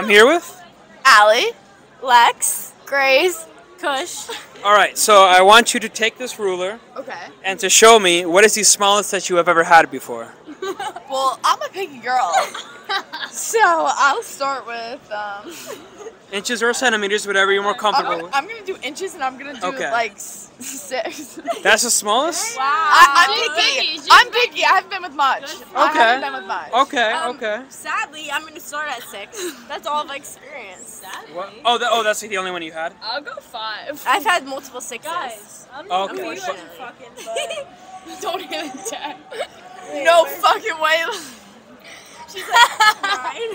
I'm here with. Allie, Lex, Grace, Kush. All right, so I want you to take this ruler Okay. and to show me what is the smallest that you have ever had before. Well, I'm a picky girl. So I'll start with Inches or centimeters, whatever you're more comfortable with. I'm gonna do inches and I'm gonna do Okay. like 6. That's the smallest? I'm picky. I'm picky. I haven't been with much. I Okay. haven't been with much. Okay. Sadly, I'm gonna start at 6. That's all I've experienced. What? That's the only one you had? I'll go 5. I've had multiple 6s. Guys, I'm Okay. you so- fucking but don't hit it, Dad. No fucking way. She's like 9.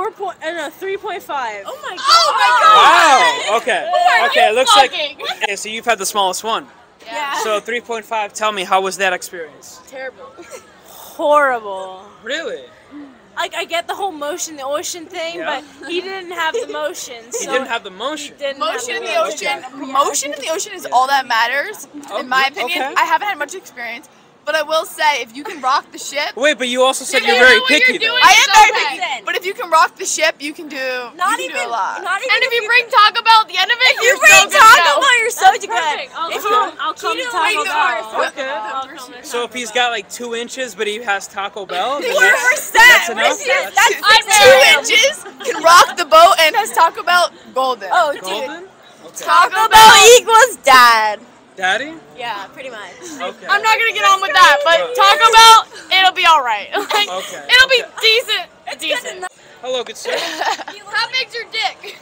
3.5. Oh my god. Wow. Okay. Okay. It looks like. Fucking. Okay, so you've had the smallest one. Yeah. So 3.5. Tell me, how was that experience? Terrible. Horrible. Really? Like, I get the whole motion, the ocean thing, Yeah. but he didn't have the motion. He didn't have the motion. Motion in the ocean. Motion in the ocean is all that matters, in my opinion. Okay. I haven't had much experience, but I will say if you can rock the ship. Wait, but you also said You you're know very what you're picky, though. doing. I am very Okay. picky, but if you can rock the ship, you can do. Not you can even do a lot. Not even And if you bring Taco Bell at the end of it, you you're bring so good to Taco go. Bell, you're so good. Perfect. I'll come to Taco Bell. Okay. I'll come to So if Taco he's Bell. got like 2 inches, but he has Taco Bell, then 4%. that's enough. That's 2 inches can rock the boat and has Taco Bell golden. Oh, dude. Golden? Okay. Taco Bell equals dad. Daddy? Yeah, pretty much. Okay. I'm not gonna get on with that, but Taco Bell, it'll be all right. Like, Okay, it'll be okay. decent. Decent. Hello, good sir. How big's your dick?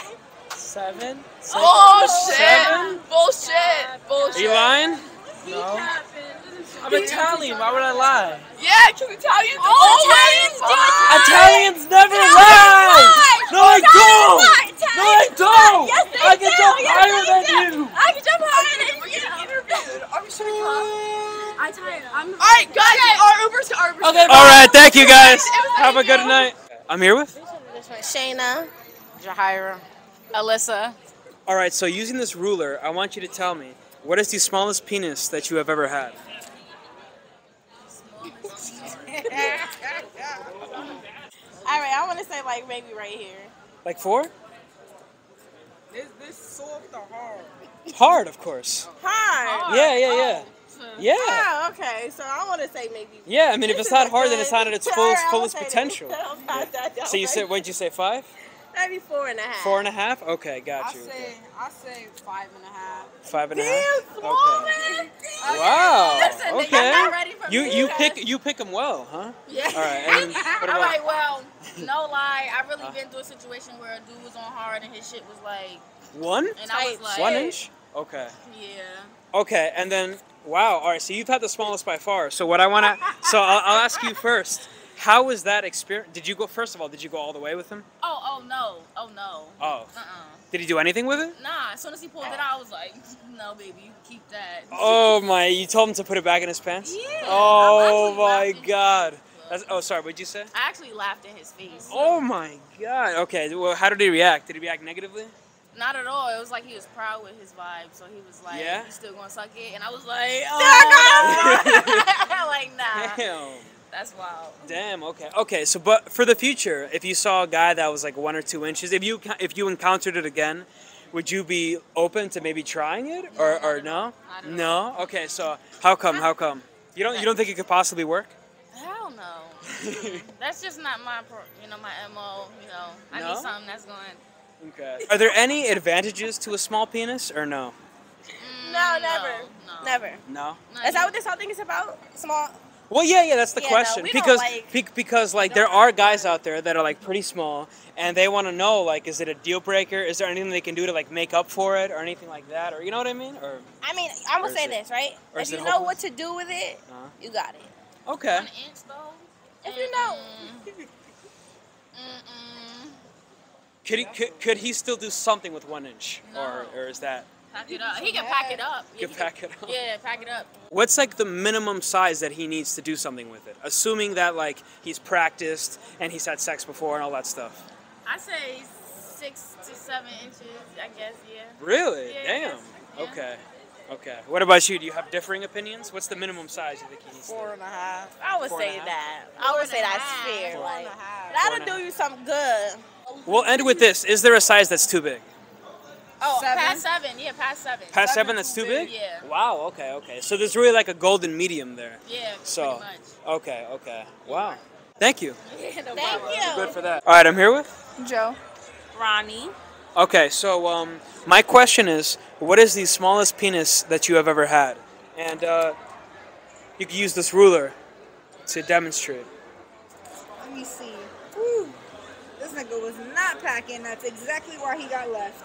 7. Bullshit. 7? Bullshit. Bullshit. Are you lying? No. I'm Italian. Why would I lie? Yeah, can Italians Italians do it. Italians never lie. No, I don't. No, I don't. I can jump higher than you. I can jump higher than you. Are we shutting up? I'm tired. I'm Alright, guys, our Uber's to All right, thank you guys. Have a good night. I'm here with. Shayna. Jahira. Alyssa. All right, so using this ruler, I want you to tell me what is the smallest penis that you have ever had. Alright, I want to say like maybe right here. Like 4? Is this soft or hard? Hard, of course. Hard. Yeah. Yeah. Oh, okay. So I want to say maybe. Yeah, I mean, if it's not hard, then it's not at its Alright, I will fullest say potential. that. So you said, what'd you say, 5? Maybe 4.5. 4.5? Okay, got you. I say 5.5. 5.5? Damn, Okay. Wow. Listen, nigga, Okay. I'm not ready for You pick them well, huh? Yeah. All right. And what All about? right, well, no lie, I really been through a situation where a dude was on hard and his shit was like, 1? and I was like, 1 inch? Okay. Yeah. Okay, and then wow. All right. So you've had the smallest by far. So what I want to, I'll ask you first. How was that experience? Did you go? First of all, did you go all the way with him? Oh no. Oh. Did he do anything with it? Nah, as soon as he pulled it out, I was like, no, baby, you keep that. Oh my! You told him to put it back in his pants? Yeah. Oh I'm my actually laughing. God. That's, oh, sorry. What'd you say? I actually laughed in his face. Oh my God. Okay. Well, how did he react? Did he react negatively? Not at all. It was like he was proud with his vibe, so he was like, Yeah? "You still gonna suck it?" And I was like, "Oh, like nah." Damn. That's wild. Damn. Okay. Okay. So, but for the future, if you saw a guy that was like 1 or 2 inches, if you encountered it again, would you be open to maybe trying it, or no? Not at No. Okay. So how come? How come? You don't think it could possibly work? Hell no. That's just not my, my MO. I No? need something that's going. Okay. Are there any advantages to a small penis or no? No, never. No. Never. No. Is that what this whole thing is about? Small. Well, yeah, that's the Yeah, no, question. we don't Because there are guys out there that are like pretty small, and they want to know like, is it a deal breaker? Is there anything they can do to like make up for it, or anything like that, or you know what I mean? Or I mean, I'm Or gonna is say it- this, right? or If is you it know hopeless? what to do with it, Uh-huh. you got it. Okay. 1 inch though. If you know. Could he still do something with 1 inch, No. or is that? Pack it up. He can pack it up. You can pack it up. Yeah, pack it up. What's like the minimum size that he needs to do something with it? Assuming that like he's practiced and he's had sex before and all that stuff. I say 6 to 7 inches. I guess. Yeah. Really? Yeah, I Damn. guess, yeah. Okay. Okay. What about you? Do you have differing opinions? What's the minimum size you think he needs? 4.5. I would say 4.5? that. I would say that's fair. 4.5. Like that'll do you something good. We'll end with this. Is there a size that's too big? Oh, 7? past 7. Yeah, past 7. Past 7 that's too big? Yeah. Wow, okay. So there's really like a golden medium there. Yeah, So, pretty much. okay. Wow. Thank you. Yeah, no Thank problem. you. Good for that. All right, I'm here with. Joe. Ronnie. Okay, so my question is, what is the smallest penis that you have ever had? And you can use this ruler to demonstrate. Let me see. Woo. This nigga was not packing. That's exactly why he got left.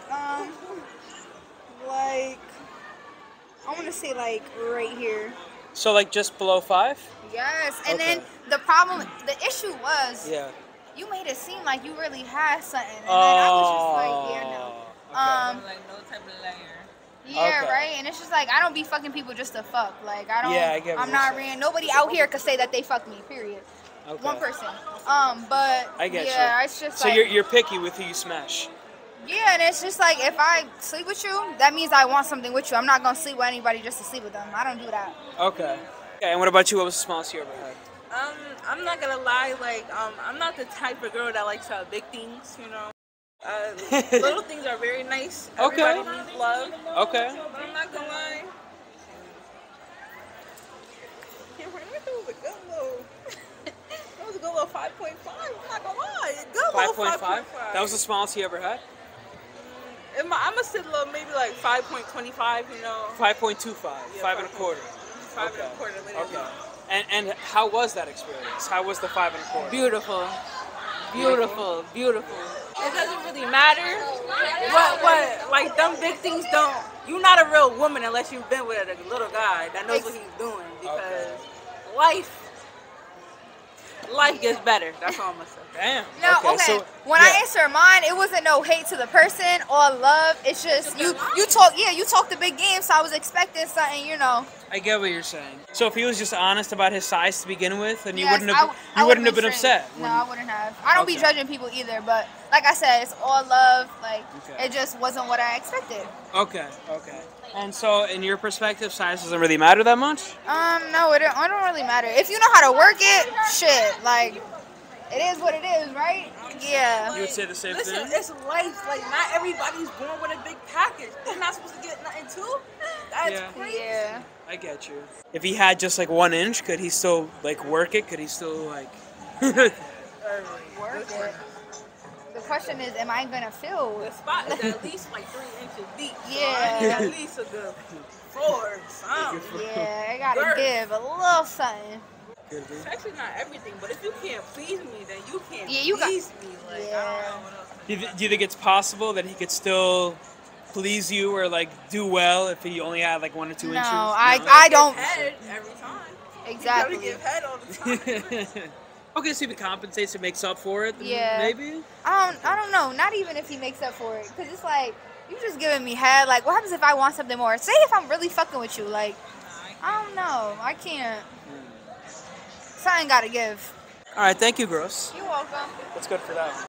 Like, I want to say like right here. So like just below 5? Yes, and Okay. then the issue was, Yeah. you made it seem like you really had something, and then I was just like, yeah, no. Okay. Like no type of layer. Yeah, Okay. right. And it's just like I don't be fucking people just to fuck. Like I don't. Yeah, I get what I'm you're not saying. real. Nobody out here could say that they fuck me. Period. Okay. One person. But I get yeah, you. it's just So like you're picky with who you smash. yeah, and it's just like if I sleep with you, that means I want something with you. I'm not gonna sleep with anybody just to sleep with them. I don't do that. Okay. Okay, and what about you? What was the smallest you ever had? I'm not gonna lie. Like, I'm not the type of girl that likes big things. You know, little things are very nice. Okay. Everybody needs love. Okay. But I'm not gonna lie. Yeah, for me, it was a good little. It was a good little 5.5. I'm not gonna lie. A good little 5.5? That was the smallest you ever had? I'm gonna say little, maybe like 5.25. You know, 5.25. Yeah, 5 and a quarter. 5 and a quarter. Literally. Okay. And how was that experience? How was the 5 and a quarter? Beautiful. It doesn't really matter what like them big things don't. You're not a real woman unless you've been with a little guy that knows what he's doing because life gets better. That's all I'm gonna say. Damn. No, okay. So, when I answer mine, it wasn't no hate to the person or love. It's just you talk the big game, so I was expecting something, you know. I get what you're saying. So if he was just honest about his size to begin with, then you Yes, wouldn't have I you wouldn't have been straight. upset. No, I wouldn't have. I don't be Okay. judging people either, but like I said, it's all love. Like Okay. it just wasn't what I expected. Okay. And so, in your perspective, size doesn't really matter that much? No, it don't really matter. If you know how to work it, shit, like it is what it is, right? Yeah. You would say the same Listen, thing? it's life. Like not everybody's born with a big package. They're not supposed to get nothing too. That's Yeah. crazy. Yeah. I get you. If he had just like 1 inch, could he still like work it? Could he still like? Work it. The question is, am I gonna feel? The spot is at least like 3 inches deep. So Yeah. I need at least a good 4, something. Yeah, I gotta Work. give a little something. It's actually not everything, but if you can't please me, then you can't Yeah, you got- please me. Like, I Yeah. don't know what else to Do you think it's possible that he could still please you or like do well if he only had like 1 or 2 No, inches? I don't. Give head every time. Exactly. You gotta give head all the time. Okay, so if he compensates and makes up for it, then Yeah. maybe? I don't know. Not even if he makes up for it, because it's like you just giving me head. Like, what happens if I want something more? Say if I'm really fucking with you. Like, I don't know. I can't. Something gotta give. All right, thank you, Gross. You're welcome. That's good for that.